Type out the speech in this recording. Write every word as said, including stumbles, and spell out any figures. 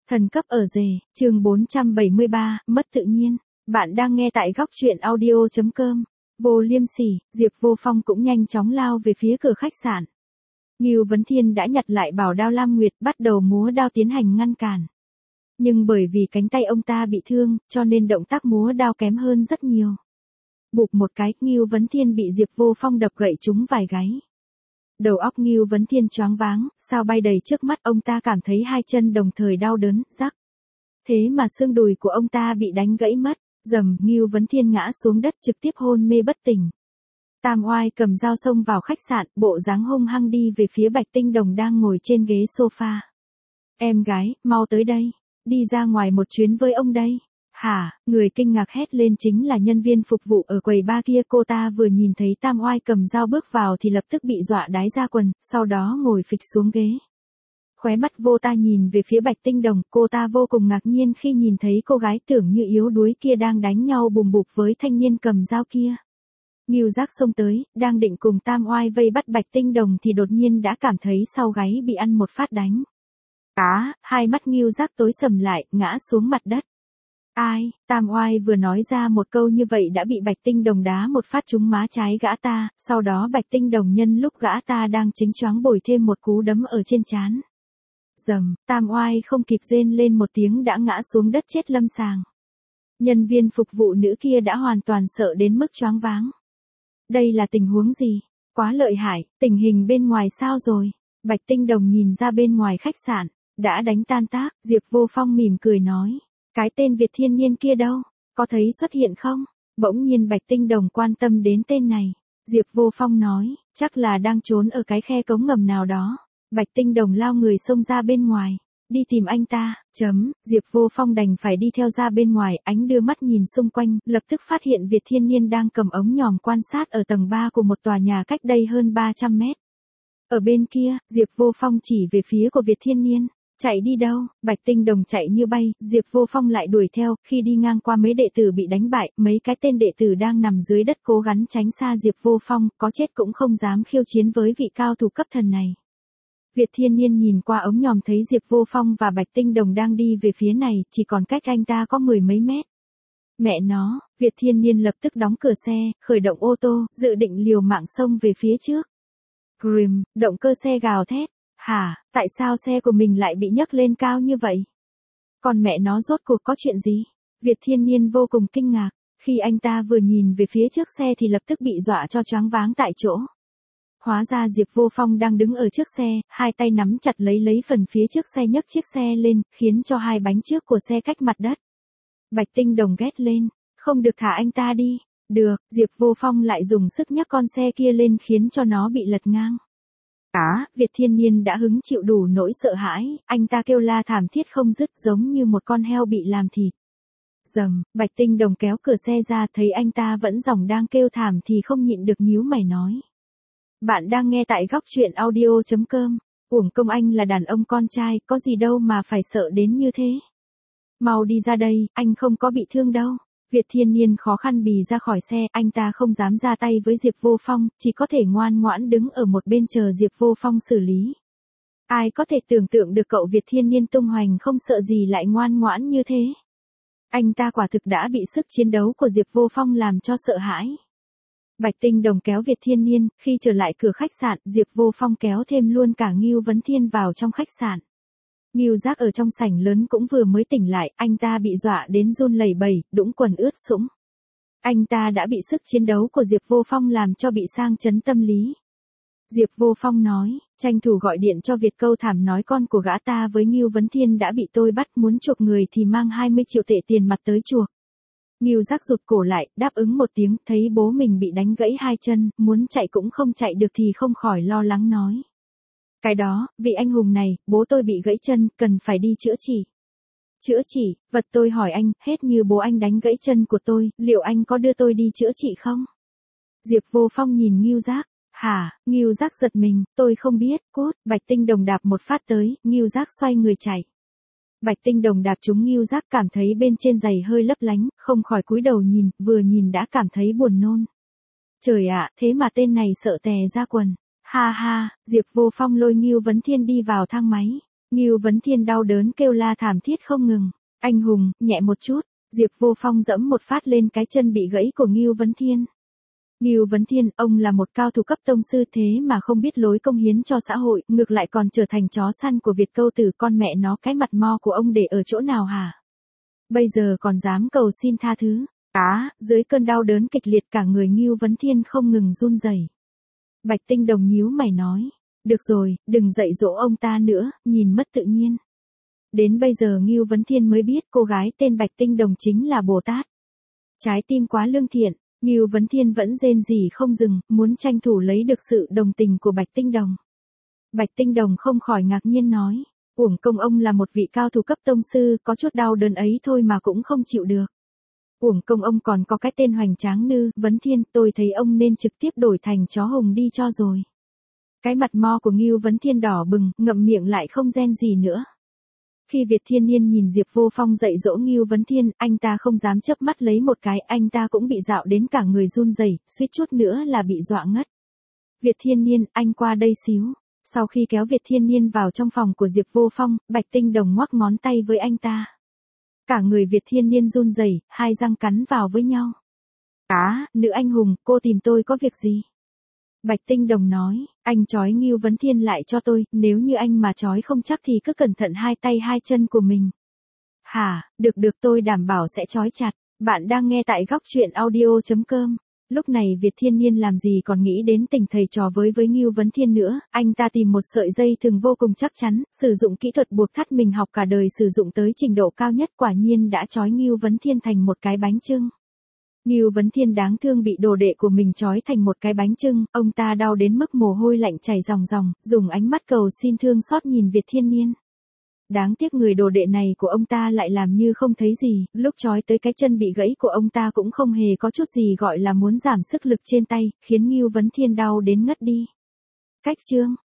Thần cấp ở rể, chương bốn trăm bảy mươi ba, mất tự nhiên. Bạn đang nghe tại góc truyện audio chấm com. Vô Liêm Sỉ, Diệp Vô Phong cũng nhanh chóng lao về phía cửa khách sạn. Ngưu Vấn Thiên đã nhặt lại bảo đao Lam Nguyệt, bắt đầu múa đao tiến hành ngăn cản. Nhưng bởi vì cánh tay ông ta bị thương, cho nên động tác múa đao kém hơn rất nhiều. Bụp một cái, Ngưu Vấn Thiên bị Diệp Vô Phong đập gậy trúng vài gáy. Đầu óc Ngưu Vấn Thiên choáng váng, sao bay đầy trước mắt, ông ta cảm thấy hai chân đồng thời đau đớn, rắc. Thế mà xương đùi của ông ta bị đánh gãy mất, dầm, Ngưu Vấn Thiên ngã xuống đất trực tiếp hôn mê bất tỉnh. Tam Oai cầm dao xông vào khách sạn, bộ dáng hung hăng đi về phía Bạch Tinh Đồng đang ngồi trên ghế sofa. Em gái, mau tới đây, đi ra ngoài một chuyến với ông đây. Hả, người kinh ngạc hét lên chính là nhân viên phục vụ ở quầy bar kia, cô ta vừa nhìn thấy Tam Oai cầm dao bước vào thì lập tức bị dọa đái ra quần, sau đó ngồi phịch xuống ghế. Khóe mắt vô ta nhìn về phía Bạch Tinh Đồng, cô ta vô cùng ngạc nhiên khi nhìn thấy cô gái tưởng như yếu đuối kia đang đánh nhau bùm bụp với thanh niên cầm dao kia. Ngưu Giác xông tới, đang định cùng Tam Oai vây bắt Bạch Tinh Đồng thì đột nhiên đã cảm thấy sau gáy bị ăn một phát đánh. Á, hai mắt Ngưu Giác tối sầm lại, ngã xuống mặt đất. Ai, Tam Oai vừa nói ra một câu như vậy đã bị Bạch Tinh Đồng đá một phát trúng má trái gã ta, sau đó Bạch Tinh Đồng nhân lúc gã ta đang chính choáng bồi thêm một cú đấm ở trên trán. Dầm, Tam Oai không kịp rên lên một tiếng đã ngã xuống đất chết lâm sàng. Nhân viên phục vụ nữ kia đã hoàn toàn sợ đến mức choáng váng. Đây là tình huống gì? Quá lợi hại, tình hình bên ngoài sao rồi? Bạch Tinh Đồng nhìn ra bên ngoài khách sạn, đã đánh tan tác, Diệp Vô Phong mỉm cười nói. Cái tên Việt Thiên Niên kia đâu? Có thấy xuất hiện không? Bỗng nhiên Bạch Tinh Đồng quan tâm đến tên này. Diệp Vô Phong nói, chắc là đang trốn ở cái khe cống ngầm nào đó. Bạch Tinh Đồng lao người xông ra bên ngoài. Đi tìm anh ta, chấm, Diệp Vô Phong đành phải đi theo ra bên ngoài, ánh đưa mắt nhìn xung quanh, lập tức phát hiện Việt Thiên Niên đang cầm ống nhòm quan sát ở tầng ba của một tòa nhà cách đây hơn ba trăm mét. Ở bên kia, Diệp Vô Phong chỉ về phía của Việt Thiên Niên. Chạy đi đâu? Bạch Tinh Đồng chạy như bay, Diệp Vô Phong lại đuổi theo, khi đi ngang qua mấy đệ tử bị đánh bại, mấy cái tên đệ tử đang nằm dưới đất cố gắng tránh xa Diệp Vô Phong, có chết cũng không dám khiêu chiến với vị cao thủ cấp thần này. Việt Thiên Niên nhìn qua ống nhòm thấy Diệp Vô Phong và Bạch Tinh Đồng đang đi về phía này, chỉ còn cách anh ta có mười mấy mét. Mẹ nó, Việt Thiên Niên lập tức đóng cửa xe, khởi động ô tô, dự định liều mạng xông về phía trước. Grim, động cơ xe gào thét. Hả, tại sao xe của mình lại bị nhấc lên cao như vậy? Còn mẹ nó rốt cuộc có chuyện gì? Việt Thiên Niên vô cùng kinh ngạc, khi anh ta vừa nhìn về phía trước xe thì lập tức bị dọa cho choáng váng tại chỗ. Hóa ra Diệp Vô Phong đang đứng ở trước xe, hai tay nắm chặt lấy lấy phần phía trước xe nhấc chiếc xe lên, khiến cho hai bánh trước của xe cách mặt đất. Bạch Tinh Đồng ghét lên, không được thả anh ta đi. Được, Diệp Vô Phong lại dùng sức nhấc con xe kia lên khiến cho nó bị lật ngang. Á, Việt Thiên Niên đã hứng chịu đủ nỗi sợ hãi, anh ta kêu la thảm thiết không dứt giống như một con heo bị làm thịt. Dầm, Bạch Tinh Đồng kéo cửa xe ra thấy anh ta vẫn giọng đang kêu thảm thì không nhịn được nhíu mày nói. Bạn đang nghe tại góc truyện audio chấm com, uổng công anh là đàn ông con trai, có gì đâu mà phải sợ đến như thế. Mau đi ra đây, anh không có bị thương đâu. Việt Thiên Niên khó khăn bì ra khỏi xe, anh ta không dám ra tay với Diệp Vô Phong, chỉ có thể ngoan ngoãn đứng ở một bên chờ Diệp Vô Phong xử lý. Ai có thể tưởng tượng được cậu Việt Thiên Niên tung hoành không sợ gì lại ngoan ngoãn như thế. Anh ta quả thực đã bị sức chiến đấu của Diệp Vô Phong làm cho sợ hãi. Bạch Tinh Đồng kéo Việt Thiên Niên, khi trở lại cửa khách sạn, Diệp Vô Phong kéo thêm luôn cả Ngưu Vấn Thiên vào trong khách sạn. Ngưu Giác ở trong sảnh lớn cũng vừa mới tỉnh lại, anh ta bị dọa đến run lẩy bẩy, đũng quần ướt sũng. Anh ta đã bị sức chiến đấu của Diệp Vô Phong làm cho bị sang chấn tâm lý. Diệp Vô Phong nói, tranh thủ gọi điện cho Việt Câu Thảm nói con của gã ta với Ngưu Vấn Thiên đã bị tôi bắt, muốn chuộc người thì mang hai mươi triệu tệ tiền mặt tới chuộc. Ngưu Giác rụt cổ lại, đáp ứng một tiếng, thấy bố mình bị đánh gãy hai chân, muốn chạy cũng không chạy được thì không khỏi lo lắng nói. Cái đó, vị anh hùng này, bố tôi bị gãy chân, cần phải đi chữa trị. Chữa trị, vật tôi hỏi anh, hết như bố anh đánh gãy chân của tôi, liệu anh có đưa tôi đi chữa trị không? Diệp Vô Phong nhìn Ngưu Giác, hả, Ngưu Giác giật mình, tôi không biết, cút, Bạch Tinh Đồng đạp một phát tới, Ngưu Giác xoay người chạy. Bạch Tinh Đồng đạp trúng Ngưu Giác cảm thấy bên trên giày hơi lấp lánh, không khỏi cúi đầu nhìn, vừa nhìn đã cảm thấy buồn nôn. Trời ạ, thế mà tên này sợ tè ra quần. Ha ha, Diệp Vô Phong lôi Ngưu Vấn Thiên đi vào thang máy. Ngưu Vấn Thiên đau đớn kêu la thảm thiết không ngừng. Anh hùng, nhẹ một chút. Diệp Vô Phong dẫm một phát lên cái chân bị gãy của Ngưu Vấn Thiên. Ngưu Vấn Thiên, ông là một cao thủ cấp tông sư thế mà không biết lối công hiến cho xã hội, ngược lại còn trở thành chó săn của Việt Câu Tử, con mẹ nó, cái mặt mo của ông để ở chỗ nào hả? Bây giờ còn dám cầu xin tha thứ. Á, dưới cơn đau đớn kịch liệt cả người Ngưu Vấn Thiên không ngừng run rẩy. Bạch Tinh Đồng nhíu mày nói, được rồi, đừng dạy dỗ ông ta nữa, nhìn mất tự nhiên. Đến bây giờ Ngưu Vấn Thiên mới biết cô gái tên Bạch Tinh Đồng chính là Bồ Tát. Trái tim quá lương thiện, Ngưu Vấn Thiên vẫn rên rỉ không dừng, muốn tranh thủ lấy được sự đồng tình của Bạch Tinh Đồng. Bạch Tinh Đồng không khỏi ngạc nhiên nói, uổng công ông là một vị cao thủ cấp tông sư, có chút đau đớn ấy thôi mà cũng không chịu được. Uổng công ông còn có cái tên hoành tráng Nư Vấn Thiên, tôi thấy ông nên trực tiếp đổi thành chó hùng đi cho rồi. Cái mặt mo của Ngưu Vấn Thiên đỏ bừng, ngậm miệng lại không rên gì nữa. Khi Việt Thiên Niên nhìn Diệp Vô Phong dạy dỗ Ngưu Vấn Thiên, anh ta không dám chớp mắt lấy một cái, anh ta cũng bị dạo đến cả người run rẩy, suýt chút nữa là bị dọa ngất. Việt Thiên Niên, anh qua đây xíu. Sau khi kéo Việt Thiên Niên vào trong phòng của Diệp Vô Phong, Bạch Tinh Đồng ngoắc ngón tay với anh ta. Cả người Việt Thiên Niên run rẩy, hai răng cắn vào với nhau. Á, nữ anh hùng, cô tìm tôi có việc gì? Bạch Tinh Đồng nói, anh trói Ngưu Vấn Thiên lại cho tôi, nếu như anh mà trói không chắc thì cứ cẩn thận hai tay hai chân của mình. Hả, được được, tôi đảm bảo sẽ trói chặt. Bạn đang nghe tại góc truyện audio chấm com. Lúc này Việt Thiên Niên làm gì còn nghĩ đến tình thầy trò với với Ngưu Vấn Thiên nữa, anh ta tìm một sợi dây thừng vô cùng chắc chắn, sử dụng kỹ thuật buộc thắt mình học cả đời sử dụng tới trình độ cao nhất, quả nhiên đã trói Ngưu Vấn Thiên thành một cái bánh chưng. Ngưu Vấn Thiên đáng thương bị đồ đệ của mình trói thành một cái bánh chưng, ông ta đau đến mức mồ hôi lạnh chảy ròng ròng, dùng ánh mắt cầu xin thương xót nhìn Việt Thiên Niên. Đáng tiếc người đồ đệ này của ông ta lại làm như không thấy gì, lúc trói tới cái chân bị gãy của ông ta cũng không hề có chút gì gọi là muốn giảm sức lực trên tay, khiến Ngưu Vấn Thiên đau đến ngất đi. Cách chương